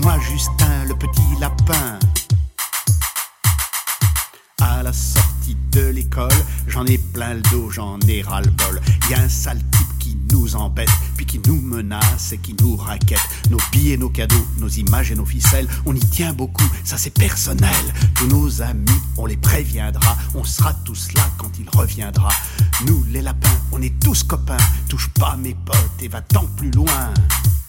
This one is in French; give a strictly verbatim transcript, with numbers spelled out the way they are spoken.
moi Justin, le petit lapin. À la sortie de l'école, j'en ai plein le dos, j'en ai ras-le-bol. Y a un sale type qui nous embête, puis qui nous menace et qui nous raquette. Nos billets, nos cadeaux, nos images et nos ficelles, on y tient beaucoup, ça c'est personnel. Tous nos amis, on les préviendra, on sera tous là quand il reviendra. Nous les lapins, on est tous copains, touche pas mes potes et va-t'en plus loin.